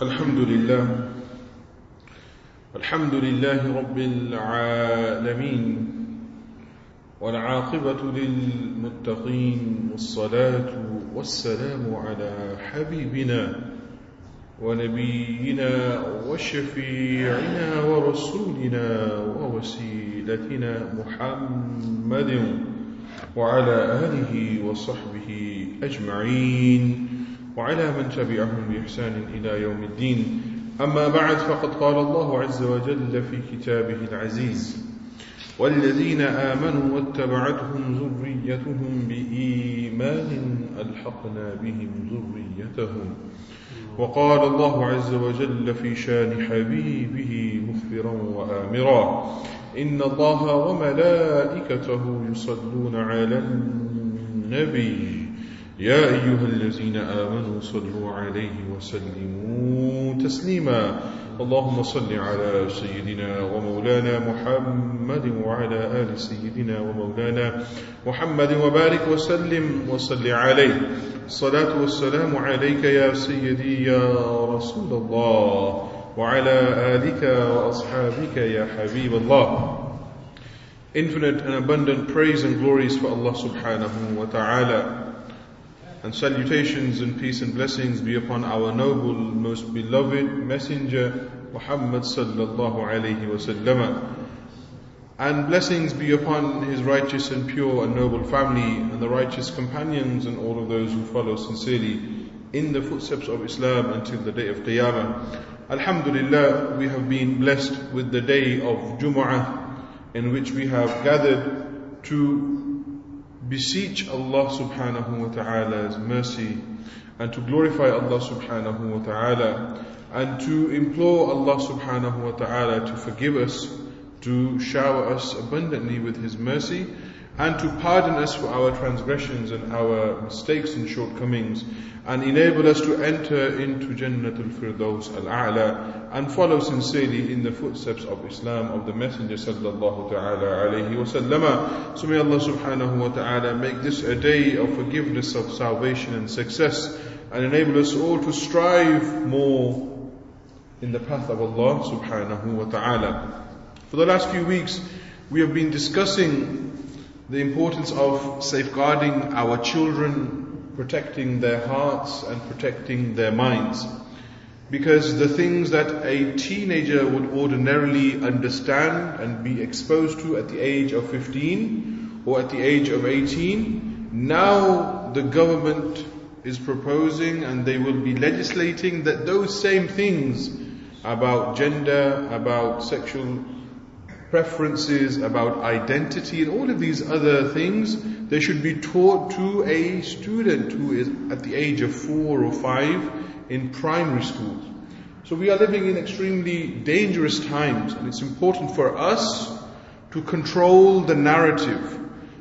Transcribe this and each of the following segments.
الحمد لله رب العالمين والعاقبة للمتقين والصلاة والسلام على حبيبنا ونبينا وشفيعنا ورسولنا ووسيلتنا محمد وعلى آله وصحبه أجمعين وعلى من تبعهم بإحسان إلى يوم الدين. أما بعد، فقد قال الله عز وجل في كتابه العزيز: والذين آمنوا واتبعتهم ذريتهم بإيمان ألحقنا بهم ذريتهم. وقال الله عز وجل في شان حبيبه مخبرا وآمرا: إن الله وملائكته يصلون على النبي يا أيها الذين آمنوا صلوا عليه وسلموا تسليما. اللهم صل على سيدنا ومولانا محمد وعلى آل سيدنا ومولانا محمد وبارك وسلم وصل عليه. الصلاة والسلام عليك يا سيدي يا رسول الله وعلى آلك وأصحابك يا حبيب الله. Infinite and abundant praise and glories for Allah subhanahu wa ta'ala, and salutations and peace and blessings be upon our noble, most beloved messenger Muhammad sallallahu alayhi wa sallam, and blessings be upon his righteous and pure and noble family and the righteous companions and all of those who follow sincerely in the footsteps of Islam until the day of Qiyamah. Alhamdulillah, we have been blessed with the day of Jumu'ah, in which we have gathered to beseech Allah subhanahu wa ta'ala's mercy and to glorify Allah subhanahu wa ta'ala and to implore Allah subhanahu wa ta'ala to forgive us, to shower us abundantly with His mercy, and to pardon us for our transgressions and our mistakes and shortcomings, and enable us to enter into Jannatul Firdaus al-A'la and follow sincerely in the footsteps of Islam, of the Messenger sallallahu ta'ala alayhi wa sallama. So may Allah subhanahu wa ta'ala make this a day of forgiveness, of salvation and success, and enable us all to strive more in the path of Allah subhanahu wa ta'ala. For the last few weeks, we have been discussing the importance of safeguarding our children, protecting their hearts and protecting their minds. Because the things that a teenager would ordinarily understand and be exposed to at the age of 15 or at the age of 18, now the government is proposing and they will be legislating that those same things about gender, about sexual preferences, about identity and all of these other things, they should be taught to a student who is at the age of 4 or 5 in primary schools. So we are living in extremely dangerous times, and it's important for us to control the narrative,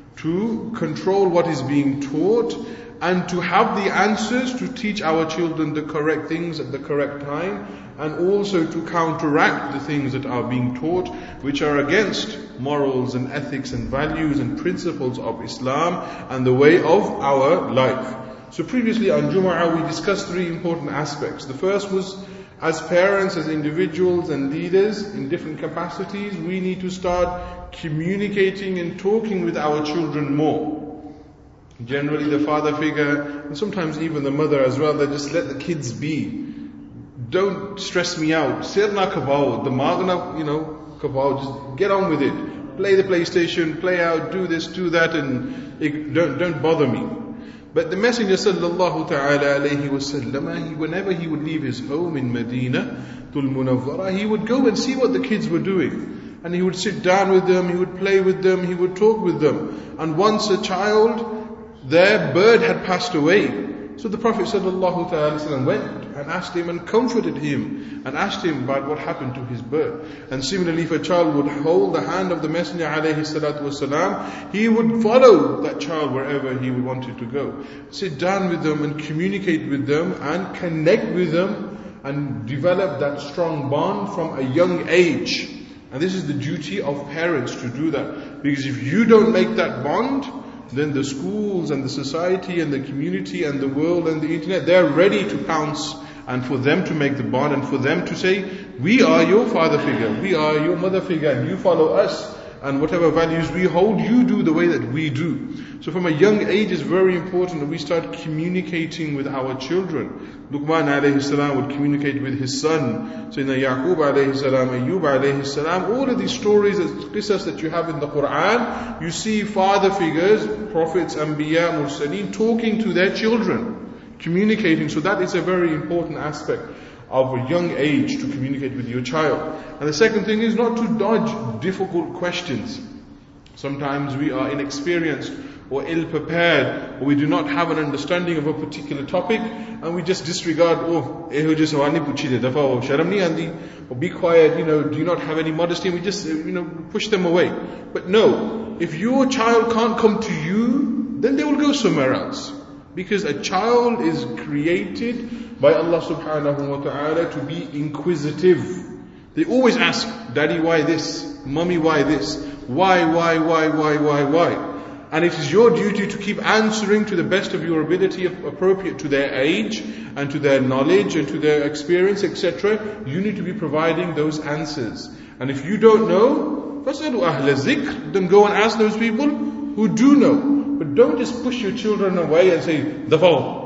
to control what is being taught, and to have the answers to teach our children the correct things at the correct time, and also to counteract the things that are being taught which are against morals and ethics and values and principles of Islam and the way of our life. So previously on Jumu'ah we discussed 3 important aspects. The first was, as parents, as individuals and leaders in different capacities, we need to start communicating and talking with our children more. Generally the father figure, and sometimes even the mother as well, they just let the kids be. Don't stress me out. Sirna kabao, the magna, kabao, just get on with it. Play the PlayStation, play out, do this, do that, and don't bother me. But the Messenger sallallahu ta'ala alayhi wa sallam, whenever he would leave his home in Medina, Tul Munawwara, he would go and see what the kids were doing. And he would sit down with them, he would play with them, he would talk with them. And once a child, their bird had passed away. So the Prophet ﷺ went and asked him and comforted him and asked him about what happened to his bird. And similarly, if a child would hold the hand of the Messenger ﷺ, he would follow that child wherever he wanted to go. Sit down with them and communicate with them and connect with them and develop that strong bond from a young age. And this is the duty of parents to do that. Because if you don't make that bond, then the schools and the society and the community and the world and the internet, they're ready to pounce and for them to make the bond, and for them to say, we are your father figure, we are your mother figure, and you follow us, and whatever values we hold, you do the way that we do. So from a young age, it's very important that we start communicating with our children. Luqman alayhi salam would communicate with his son, Sayyidina Yaqub alayhi salam, Ayyub alayhi salam. All of these stories, qisas that you have in the Quran, you see father figures, prophets, anbiya, mursaleen, talking to their children, communicating. So that is a very important aspect of a young age, to communicate with your child. And the second thing is not to dodge difficult questions. Sometimes we are inexperienced or ill-prepared, or we do not have an understanding of a particular topic, and we just disregard, or be quiet, do you not have any modesty, and we just, push them away. But no, if your child can't come to you, then they will go somewhere else. Because a child is created by Allah subhanahu wa ta'ala to be inquisitive. They always ask, Daddy, why this? Mommy, why this? Why? And it is your duty to keep answering to the best of your ability, appropriate to their age and to their knowledge and to their experience, etc. You need to be providing those answers. And if you don't know, فَاسْأَلُوا أَهْلَ الذِّكْرِ, then go and ask those people who do know. But don't just push your children away and say, Dafao.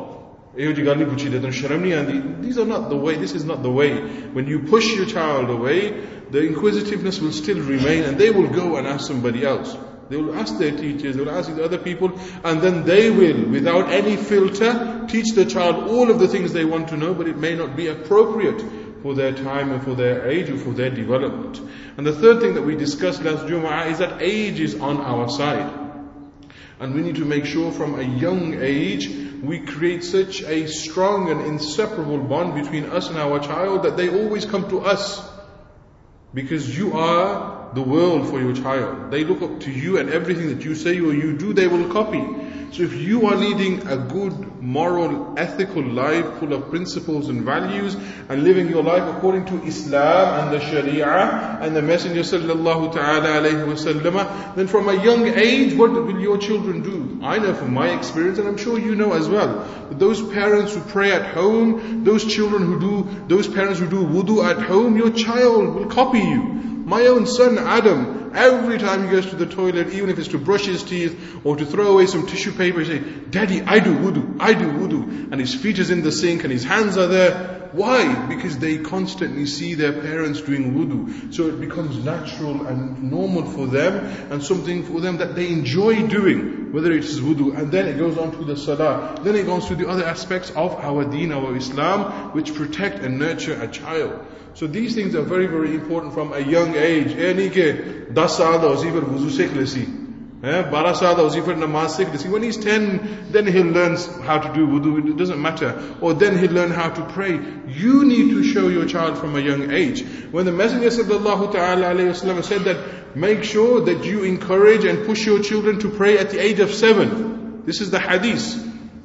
These are not the way, this is not the way. When you push your child away, the inquisitiveness will still remain, and they will go and ask somebody else. They will ask their teachers, they will ask the other people, and then they will, without any filter, teach the child all of the things they want to know, but it may not be appropriate for their time and for their age or for their development. And the third thing that we discussed last Jumu'ah is that age is on our side. And we need to make sure from a young age we create such a strong and inseparable bond between us and our child that they always come to us. Because you are the world for your child. They look up to you, and everything that you say or you do, they will copy. So if you are leading a good, moral, ethical life full of principles and values, and living your life according to Islam and the Sharia and the Messenger sallallahu ta'ala alayhi wa sallam, then from a young age, what will your children do? I know from my experience, and I'm sure you know as well, that those parents who pray at home, those parents who do wudu at home, your child will copy you. My own son Adam, every time he goes to the toilet, even if it's to brush his teeth or to throw away some tissue paper, he say, Daddy, I do wudu. And his feet is in the sink and his hands are there. Why? Because they constantly see their parents doing wudu. So it becomes natural and normal for them, and something for them that they enjoy doing, whether it is wudu. And then it goes on to the salah. Then it goes to the other aspects of our deen, our Islam, which protect and nurture a child. So these things are very, very important from a young age. 10 saal da usi par wuzu sikh lesi. 12 saal da usi par namaz sikh lesi. When he's 10, then he'll learn how to do wudu. It doesn't matter. Or then he'll learn how to pray. You need to show your child from a young age. When the Messenger sallallahu ta'ala alayhi wa sallam said that, make sure that you encourage and push your children to pray at the age of 7. This is the hadith.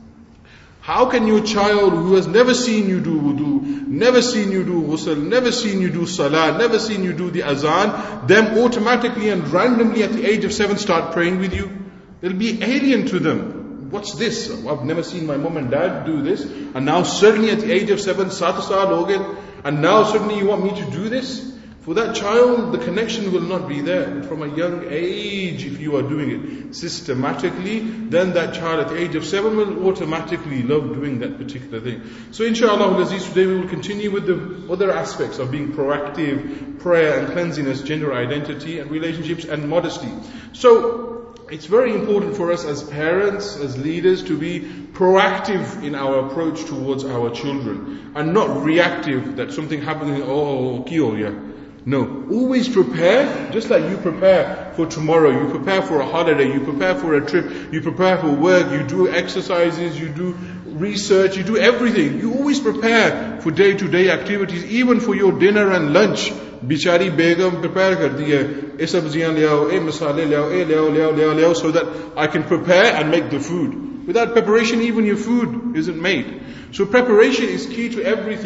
How can your child who has never seen you do wudu, never seen you do ghusl, never seen you do salah, never seen you do the azan, them automatically and randomly at the age of 7 start praying with you? It'll be alien to them. What's this? I've never seen my mom and dad do this, and now suddenly at the age of 7, 7 saal ho gaye, and now suddenly you want me to do this? For that child, the connection will not be there. But from a young age, if you are doing it systematically, then that child at the age of 7 will automatically love doing that particular thing. So inshallah al-Aziz, today we will continue with the other aspects of being proactive, prayer and cleanliness, gender identity and relationships and modesty. So it's very important for us as parents, as leaders, to be proactive in our approach towards our children and not reactive, that something happens, No, always prepare, just like you prepare for tomorrow, you prepare for a holiday, you prepare for a trip, you prepare for work, you do exercises, you do research, you do everything. You always prepare for day-to-day activities, even for your dinner and lunch. Bichari Begum prepare karti hai, ye sabziyan le aao, ye masale le aao, so that I can prepare and make the food. Without preparation, even your food isn't made. So preparation is key to everything.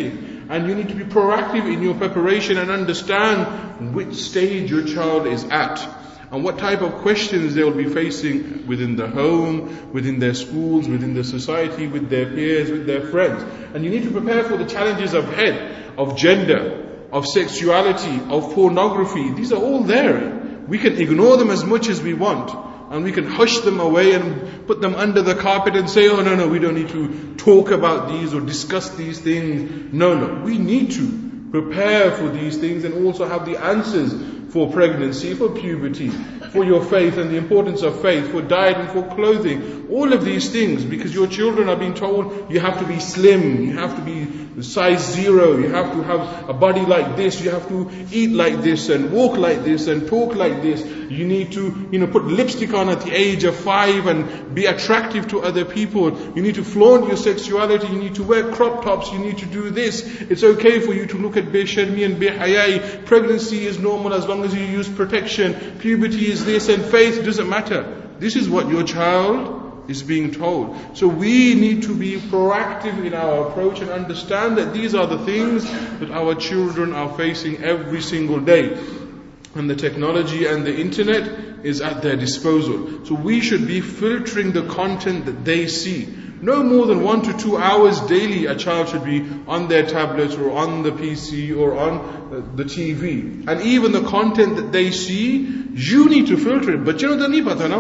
And you need to be proactive in your preparation and understand which stage your child is at, and what type of questions they will be facing within the home, within their schools, within the society, with their peers, with their friends. And you need to prepare for the challenges of head, of gender, of sexuality, of pornography. These are all there. We can ignore them as much as we want, and we can hush them away and put them under the carpet and say, oh no, we don't need to talk about these or discuss these things. No, we need to prepare for these things and also have the answers for pregnancy, for puberty, for your faith and the importance of faith, for diet and for clothing, all of these things, because your children are being told you have to be slim, you have to be size 0, you have to have a body like this, you have to eat like this and walk like this and talk like this, you need to put lipstick on at the age of 5 and be attractive to other people, you need to flaunt your sexuality, you need to wear crop tops, you need to do this, it's okay for you to look at besharmi and behayai, pregnancy is normal as long as you use protection, puberty is this, and faith doesn't matter. This is what your child is being told. So we need to be proactive in our approach and understand that these are the things that our children are facing every single day. And the technology and the internet is at their disposal. So we should be filtering the content that they see. No more than 1 to 2 hours daily a child should be on their tablet or on the PC or on the TV. And even the content that they see, you need to filter it. But what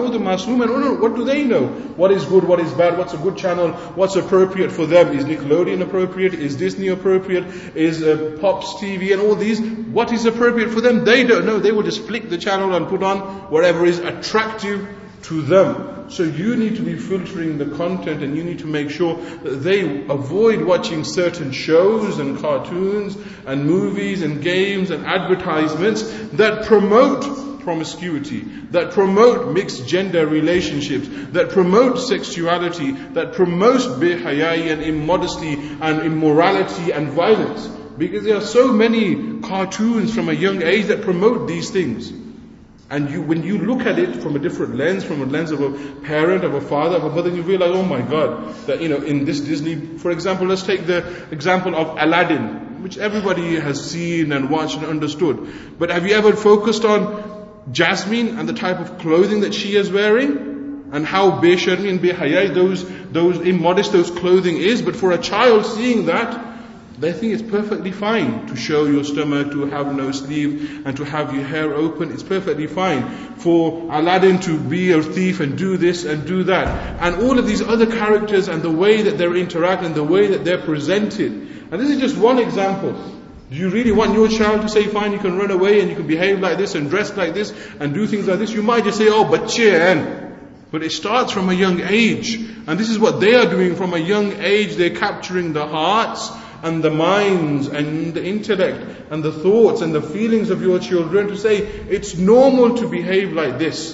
do they know? What is good, what is bad, what's a good channel, what's appropriate for them? Is Nickelodeon appropriate? Is Disney appropriate? Is Pops TV and all these? What is appropriate for them? They don't know. They will just flick the channel and put on whatever is attractive to them. So you need to be filtering the content, and you need to make sure that they avoid watching certain shows and cartoons and movies and games and advertisements that promote promiscuity, that promote mixed gender relationships, that promote sexuality, that promotes behayai and immodesty and immorality and violence. Because there are so many cartoons from a young age that promote these things. And when you look at it from a different lens, from a lens of a parent, of a father, of a mother, you realize, oh my God, that in this Disney, for example, let's take the example of Aladdin, which everybody has seen and watched and understood. But have you ever focused on Jasmine and the type of clothing that she is wearing? And how besharmi and behayai, those immodest those clothing is? But for a child seeing that, they think it's perfectly fine to show your stomach, to have no sleeve, and to have your hair open. It's perfectly fine for Aladdin to be a thief and do this and do that. And all of these other characters and the way that they're interacting and the way that they're presented. And this is just one example. Do you really want your child to say, fine, you can run away and you can behave like this and dress like this and do things like this? You might just say, oh, but it starts from a young age. And this is what they are doing from a young age. They're capturing the hearts and the minds and the intellect and the thoughts and the feelings of your children to say, it's normal to behave like this.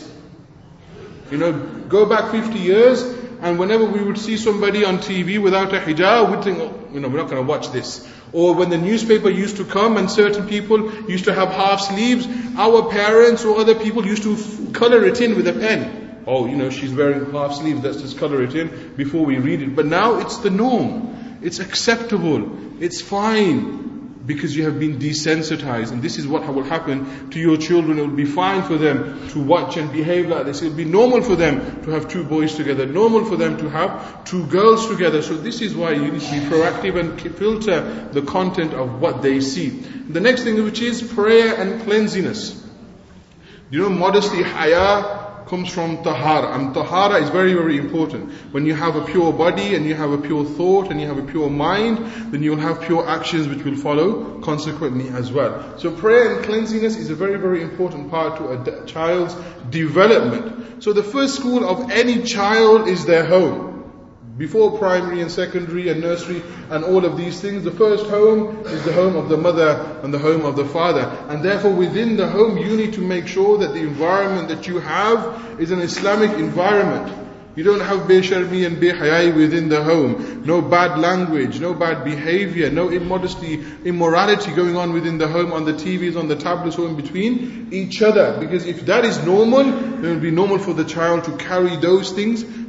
Go back 50 years and whenever we would see somebody on TV without a hijab, we'd think, we're not going to watch this. Or when the newspaper used to come and certain people used to have half sleeves, our parents or other people used to color it in with a pen. Oh, she's wearing half sleeves, let's just color it in before we read it. But now it's the norm. It's acceptable. It's fine. Because you have been desensitized. And this is what will happen to your children. It will be fine for them to watch and behave like this. It will be normal for them to have 2 boys together. Normal for them to have 2 girls together. So this is why you need to be proactive and filter the content of what they see. The next thing, which is prayer and cleanliness. Modesty, haya, comes from tahara. And tahara is very, very important. When you have a pure body and you have a pure thought and you have a pure mind, then you'll have pure actions which will follow consequently as well. So prayer and cleanliness is a very, very important part to a child's development. So the first school of any child is their home. Before primary and secondary and nursery and all of these things, the first home is the home of the mother and the home of the father. And therefore within the home you need to make sure that the environment that you have is an Islamic environment. You don't have besharmi and behayai within the home. No bad language, no bad behavior, no immodesty, immorality going on within the home, on the TVs, on the tablets, or in between each other. Because if that is normal, then it will be normal for the child to carry those things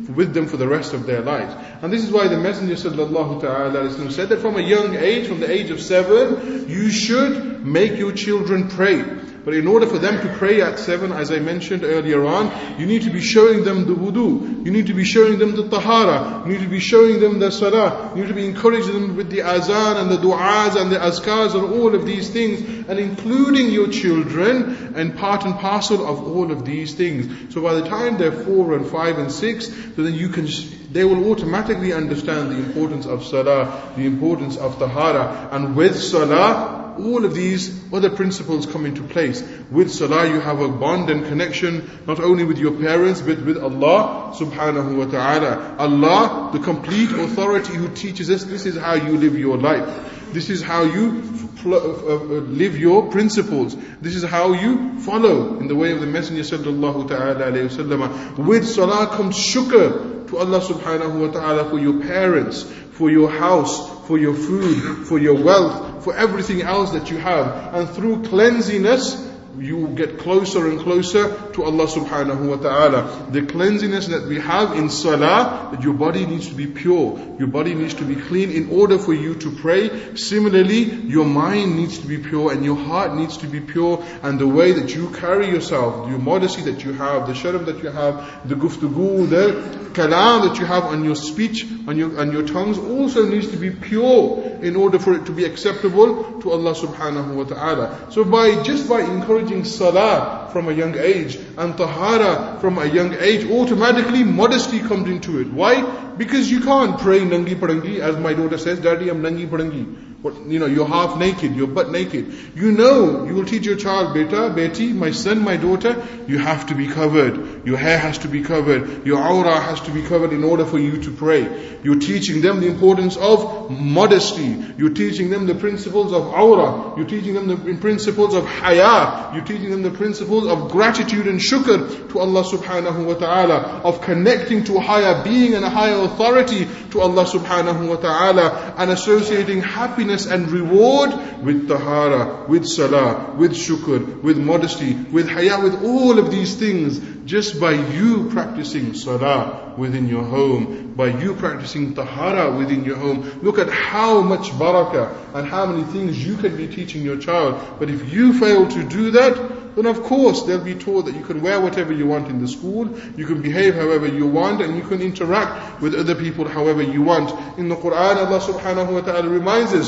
with them for the rest of their lives. And this is why the Messenger sallallahu ta'ala alayhi wa sallam said that from a young age, from the age of 7, you should make your children pray. But in order for them to pray at 7, as I mentioned earlier on, you need to be showing them the wudu, you need to be showing them the tahara, you need to be showing them the salah, you need to be encouraging them with the azan and the du'as and the azkars and all of these things, and including your children and part and parcel of all of these things. So by the time they're 4 and 5 and 6, so then they will automatically understand the importance of salah, the importance of tahara, and with salah, all of these other principles come into place. With salah you have a bond and connection not only with your parents but with Allah subhanahu wa ta'ala. Allah, the complete authority who teaches us this is how you live your life. This is how you live your principles. This is how you follow in the way of the Messenger sallallahu ta'ala alayhi wasallam. With salah comes shukr to Allah subhanahu wa ta'ala for your parents, for your house, for your food, for your wealth, for everything else that you have. And through cleanliness, you get closer and closer to Allah subhanahu wa ta'ala. The cleanliness that we have in salah, that your body needs to be pure, your body needs to be clean in order for you to pray. Similarly, your mind needs to be pure and your heart needs to be pure, and the way that you carry yourself, your modesty that you have, the sharm that you have, the guftugu, the kalam that you have on your speech, on your tongues, also needs to be pure in order for it to be acceptable to Allah subhanahu wa ta'ala. So just by encouraging salah from a young age and tahara from a young age, automatically modesty comes into it. Why? Because you can't pray nangi parangi, as my daughter says, Daddy, I'm nangi parangi. But, you're half naked, you're butt naked. You will teach your child, beta, beti, my son, my daughter, you have to be covered. Your hair has to be covered. Your aura has to be covered in order for you to pray. You're teaching them the importance of modesty. You're teaching them the principles of aura. You're teaching them the principles of haya. You're teaching them the principles of gratitude and shukr to Allah subhanahu wa ta'ala, of connecting to a higher being and a higher authority to Allah subhanahu wa ta'ala, and associating happiness and reward with tahara, with salah, with shukr, with modesty, with haya, with all of these things, just by you practicing salah within your home, by you practicing tahara within your home. Look at how much barakah and how many things you can be teaching your child. But if you fail to do that, then of course they'll be taught that you can wear whatever you want in the school, you can behave however you want, and you can interact with other people however you want. In the Quran, Allah subhanahu wa ta'ala reminds us,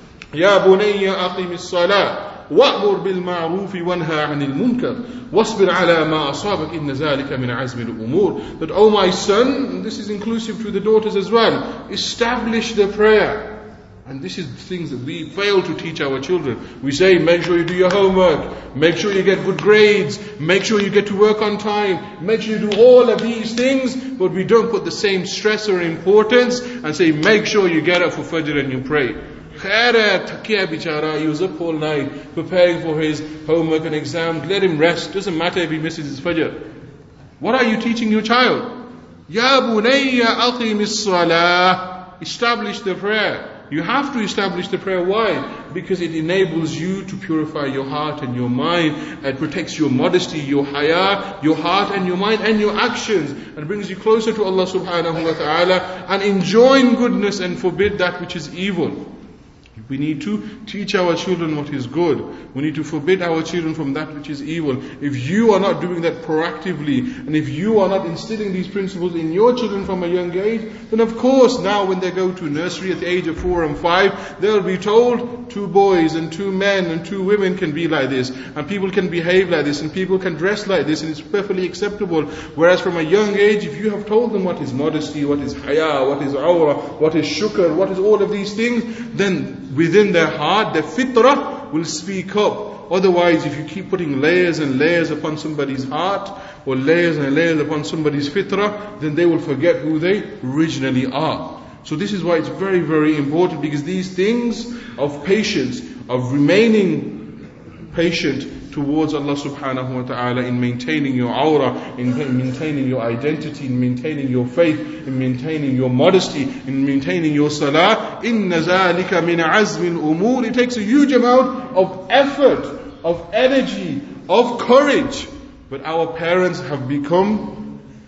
Ya bunayya aqim as-salah وَأْمُرْ بِالْمَعْرُوفِ وَانْهَى عَنِ الْمُنْكَرِ وَاصْبِرْ عَلَى مَا أَصَابَكَ إِنَّ ذَلِكَ مِنْ عَزْمِ الْأُمُورِ. That, oh my son, this is inclusive to the daughters as well, establish the prayer. And this is the things that we fail to teach our children. We say, make sure you do your homework, make sure you get good grades, make sure you get to work on time, make sure you do all of these things, but we don't put the same stress or importance and say, make sure you get up for Fajr and you pray. Khairat, Takiya bichara, he was up all night preparing for his homework and exam. Let him rest. Doesn't matter if he misses his Fajr. What are you teaching your child? Ya bunayya aqimis salah. Establish the prayer. You have to establish the prayer. Why? Because it enables you to purify your heart and your mind. It protects your modesty, your haya, your heart and your mind and your actions, and brings you closer to Allah subhanahu wa ta'ala, and enjoin goodness and forbid that which is evil. We need to teach our children what is good. We need to forbid our children from that which is evil. If you are not doing that proactively, and if you are not instilling these principles in your children from a young age, then of course now when they go to nursery at the age of 4 and 5, they'll be told 2 boys and 2 men and 2 women can be like this, and people can behave like this, and people can dress like this, and it's perfectly acceptable. Whereas from a young age, if you have told them what is modesty, what is haya, what is aura, what is shukr, what is all of these things, then within their heart, their fitrah will speak up. Otherwise, if you keep putting layers and layers upon somebody's heart, or layers and layers upon somebody's fitrah, then they will forget who they originally are. So this is why it's very, very important, because these things of patience, of remaining patient towards Allah subhanahu wa ta'ala, in maintaining your aura, in maintaining your identity, in maintaining your faith, in maintaining your modesty, in maintaining your salah, inna zalika min azmi al-umur. It takes a huge amount of effort, of energy, of courage. But our parents have become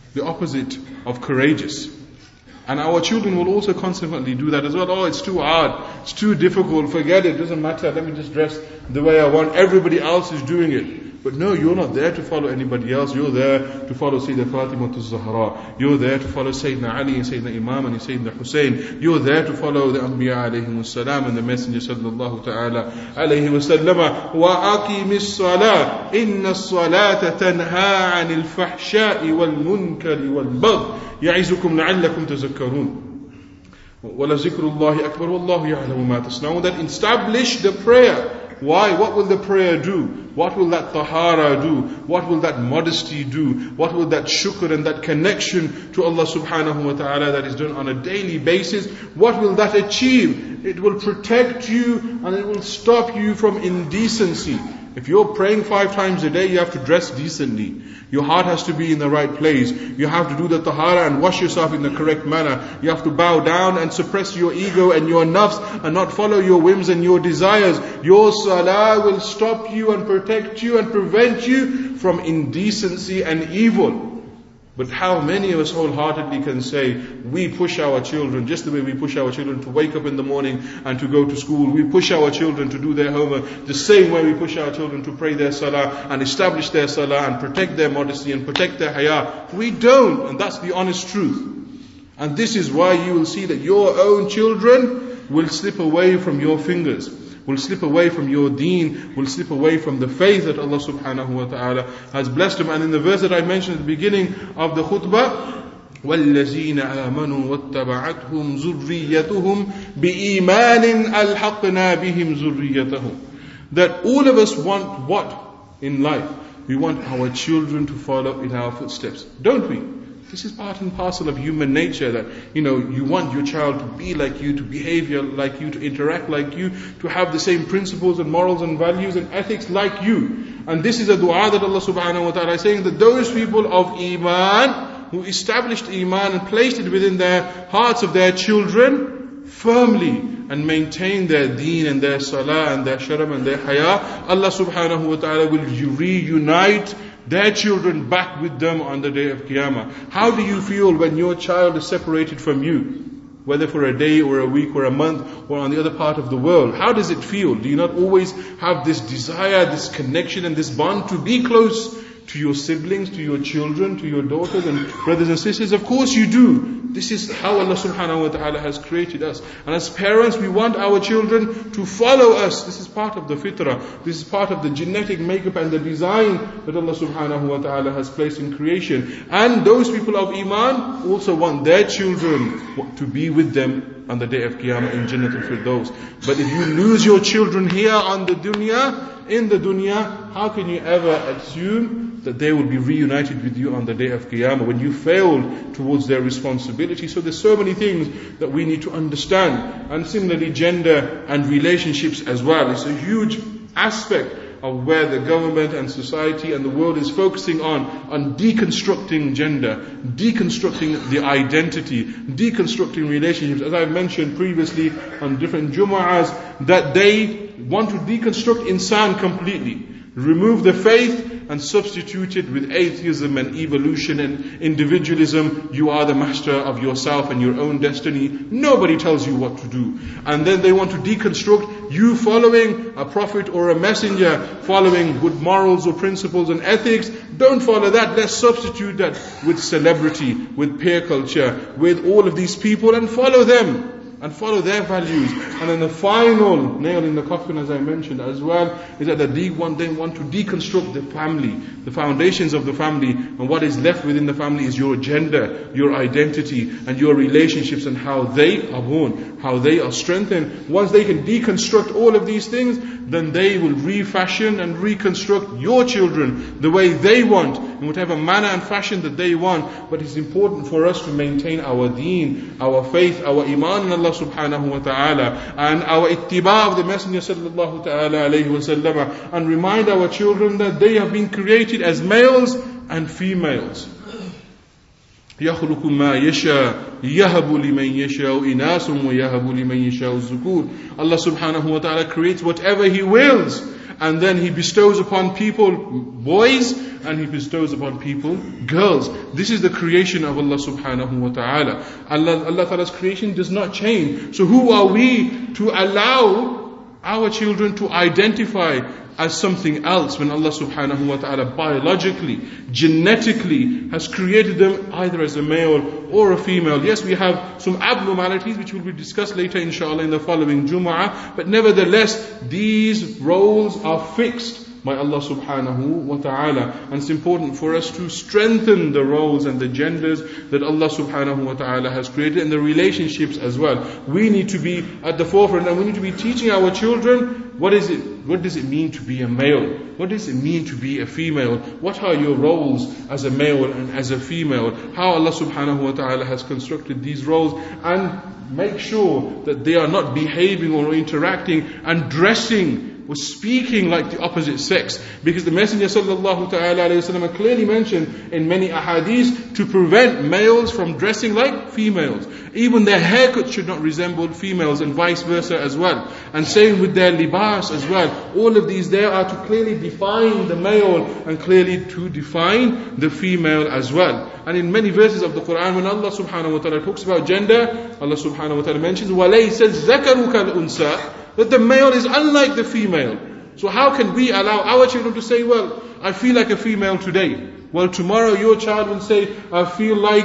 the opposite of courageous. And our children will also consequently do that as well. Oh, it's too hard, it's too difficult, forget it, doesn't matter, let me just dress the way I want, everybody else is doing it. But no, you're not there to follow anybody else, you're there to follow Sayyidah Fatima al-Zahra, you're there to follow Sayyidina Ali and Sayyidina Imam and Sayyidina Hussein, you're there to follow the Anbiya alayhi salam and the Messenger sallallahu ta'ala alayhi wa sallam. وَأَقِمِ الصَّلَاةِ إِنَّ الصَّلَاةَ تَنْهَى عَنِ الْفَحْشَاءِ وَالْمُنْكَرِ وَالْبَغْيِ يَعِظُكُمْ لَعَلَّكُمْ تَذَكَّرُونَ وَلَذِكْرُ اللَّهِ أَكْبَرُ وَاللَّهُ يَعْلَمُ مَا تَصْنَعُونَ. That establish the prayer. Why? What will the prayer do? What will that tahara do? What will that modesty do? What will that shukr and that connection to Allah subhanahu wa ta'ala that is done on a daily basis, what will that achieve? It will protect you and it will stop you from indecency. If you're praying 5 times a day, you have to dress decently. Your heart has to be in the right place. You have to do the tahara and wash yourself in the correct manner. You have to bow down and suppress your ego and your nafs and not follow your whims and your desires. Your salah will stop you and protect you and prevent you from indecency and evil. But how many of us wholeheartedly can say, we push our children just the way we push our children to wake up in the morning and to go to school. We push our children to do their homework the same way we push our children to pray their salah and establish their salah and protect their modesty and protect their haya. We don't, and that's the honest truth. And this is why you will see that your own children will slip away from your fingers, will slip away from your deen, will slip away from the faith that Allah subhanahu wa ta'ala has blessed them. And in the verse that I mentioned at the beginning of the khutbah, وَالَّذِينَ آمَنُوا وَاتَّبَعَتْهُمْ ذُرِّيَّتُهُمْ بِإِيمَانٍ أَلْحَقْنَا بِهِمْ ذُرِّيَّتَهُمْ. That all of us want what in life? We want our children to follow in our footsteps, don't we? This is part and parcel of human nature, that you want your child to be like you, to behave like you, to interact like you, to have the same principles and morals and values and ethics like you. And this is a dua that Allah subhanahu wa ta'ala is saying, that those people of Iman, who established Iman and placed it within their hearts of their children firmly, and maintain their deen and their salah and their sharam and their haya, Allah subhanahu wa ta'ala will reunite their children back with them on the day of Qiyamah. How do you feel when your child is separated from you? Whether for a day or a week or a month or on the other part of the world. How does it feel? Do you not always have this desire, this connection and this bond to be close to your siblings, to your children, to your daughters and brothers and sisters? Of course you do. This is how Allah subhanahu wa ta'ala has created us. And as parents, we want our children to follow us. This is part of the fitrah. This is part of the genetic makeup and the design that Allah subhanahu wa ta'ala has placed in creation. And those people of Iman also want their children to be with them on the day of Qiyamah in Jannat al-Firdaus. But if you lose your children here on the dunya, in the dunya, how can you ever assume that they will be reunited with you on the day of Qiyamah when you failed towards their responsibility? So there's so many things that we need to understand. And similarly, gender and relationships as well. It's a huge aspect of where the government and society and the world is focusing on deconstructing gender, deconstructing the identity, deconstructing relationships. As I've mentioned previously on different Jumu'ahs, that they want to deconstruct insan completely, remove the faith and substitute it with atheism and evolution and individualism. You are the master of yourself and your own destiny. Nobody tells you what to do. And then they want to deconstruct you following a prophet or a messenger, following good morals or principles and ethics. Don't follow that. Let's substitute that with celebrity, with peer culture, with all of these people, and follow them and follow their values. And then the final nail in the coffin, as I mentioned as well, is that they want to deconstruct the family, the foundations of the family, and what is left within the family is your gender, your identity, and your relationships, and how they are born, how they are strengthened. Once they can deconstruct all of these things, then they will refashion and reconstruct your children the way they want, in whatever manner and fashion that they want. But it's important for us to maintain our deen, our faith, our iman in Allah subhanahu wa ta'ala, and our ittiba of the Messenger sallallahu ta'ala alayhi wa sallam, and remind our children that they have been created as males and females. يخلق ما يشاء يهب لمن يشاء إناث ويهب لمن يشاء الذكور. Allah subhanahu wa ta'ala creates whatever He wills, and then He bestows upon people boys, and He bestows upon people girls. This is the creation of Allah subhanahu wa ta'ala. Allah ta'ala's creation does not change. So who are we to allow our children to identify as something else when Allah subhanahu wa ta'ala biologically, genetically has created them either as a male or a female? Yes, we have some abnormalities which will be discussed later inshallah in the following Jumu'ah, but nevertheless these roles are fixed by Allah subhanahu wa ta'ala, and it's important for us to strengthen the roles and the genders that Allah subhanahu wa ta'ala has created, and the relationships as well. We need to be at the forefront, and we need to be teaching our children what does it mean to be a male? What does it mean to be a female? What are your roles as a male and as a female? How Allah subhanahu wa ta'ala has constructed these roles, and make sure that they are not behaving or interacting and dressing was speaking like the opposite sex, because the Messenger sallallahu ta'ala alayhi wa sallam clearly mentioned in many ahadith to prevent males from dressing like females. Even their haircut should not resemble females, and vice versa as well. And same with their libas as well. All of these there are to clearly define the male and clearly to define the female as well. And in many verses of the Quran, when Allah subhanahu wa ta'ala talks about gender, Allah subhanahu wa ta'ala mentions وَلَيْسَ الذَّكَرُ كَالْأُنْثَى, that the male is unlike the female. So how can we allow our children to say, well, I feel like a female today. Well, tomorrow your child will say, I feel like,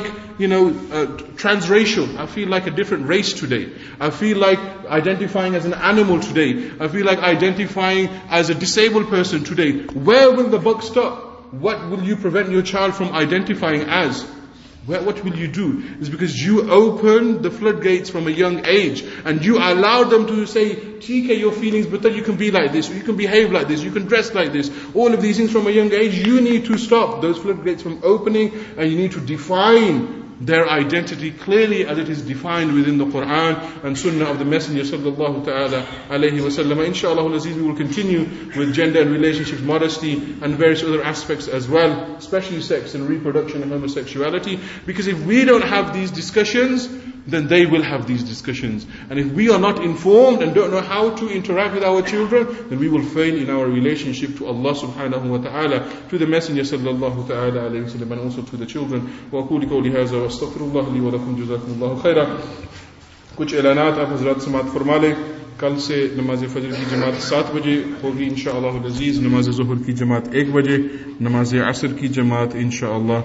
transracial. I feel like a different race today. I feel like identifying as an animal today. I feel like identifying as a disabled person today. Where will the buck stop? What will you prevent your child from identifying as? What will you do? It's because you open the floodgates from a young age, and you allow them to say, TK your feelings, but then you can be like this, you can behave like this, you can dress like this. All of these things from a young age, you need to stop those floodgates from opening, and you need to define their identity clearly as it is defined within the Quran and Sunnah of the Messenger sallallahu ta'ala alayhi wa sallam. Inshallah al-Aziz, we will continue with gender and relationships, modesty and various other aspects as well, especially sex and reproduction and homosexuality, because if we don't have these discussions, then they will have these discussions. And if we are not informed and don't know how to interact with our children, then we will fail in our relationship to Allah subhanahu wa ta'ala, to the Messenger sallallahu ta'ala alayhi wa sallam, and also to the children. وَأَقُولُ قَوْلِي هَذَا وَأَسْتَغْفِرُ اللَّهَ لِي وَلَكُمْ جَزَاكُمُ اللَّهُ خَيْرًا. कुछ ऐलानात आप हजरात समात फरमा लें. कल से नमाज फजर की जमात 7 बजे होगी इंशाअल्लाह अज़ीज़. नमाज ज़ुहर की जमात 1 बजे. नमाज असर की जमात इंशाअल्लाह